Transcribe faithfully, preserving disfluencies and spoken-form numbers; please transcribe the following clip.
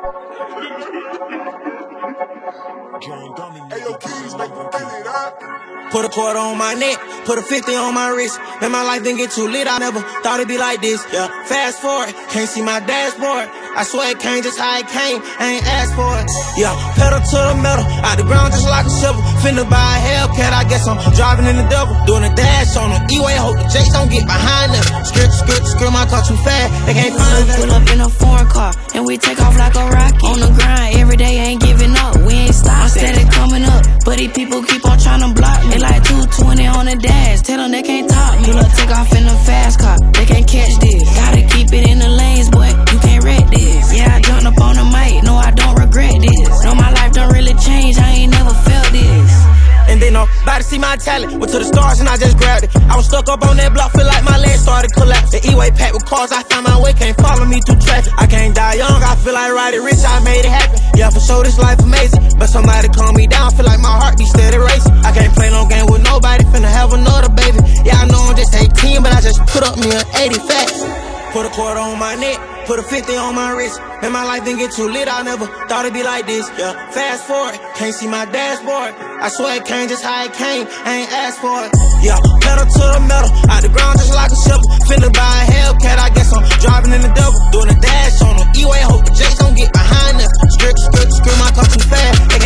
Put a quarter on my neck, put a fifty on my wrist. Man, my life didn't get too lit, I never thought it'd be like this. Yeah, fast forward, can't see my dashboard. I swear it came just how it came, I ain't asked for it. Yeah, pedal to the metal, out the ground just like a shovel. Finna buy a Hellcat, I guess I'm driving in the devil. Doing a dash on them, E-way, hope the Jakes don't get behind them. Skirt, skirt, skirt, my car too fast, they can't find us. Pull up in a foreign car, and we take off like a rocket. On the grind, every day ain't giving up, we ain't stopping. I'm steady coming up, but these people keep on trying to block me. They like two twenty on the dash, tell them they can't top me. Pull up, take off in a fast car, they can't catch this. Gotta keep it in the lanes, boy, you can't wreck this. Yeah, I jumped up on the mic, no, I don't regret this. No, my life don't really change, I ain't never felt this. And then nobody see my talent, went to the stars and I just grabbed it. I was stuck up on that block, feel like my legs started collapsing. The E-way packed with cars, I found my way, can't follow me through traffic. I can't die young, I feel like riding rich, I made it happen. Yeah, for sure this life amazing, but somebody calm me down, feel like my heart be steady racing. I can't play no game with nobody, finna have another baby. Yeah, I know I'm just eighteen, but I just put up me an eighty facts. Put a quarter on my neck, put a fifty on my wrist. Man, my life didn't get too lit, I never thought it'd be like this. Yeah, fast forward, can't see my dashboard. I swear it came just how it came, I ain't asked for it. Yeah, pedal to the metal, out the ground just like a shovel. Finna buy a Hellcat, I guess I'm driving in the devil. Doing a dash on them, E-way, hope the Jakes don't get behind us. Skirt, skirt, skirt, my car too fast.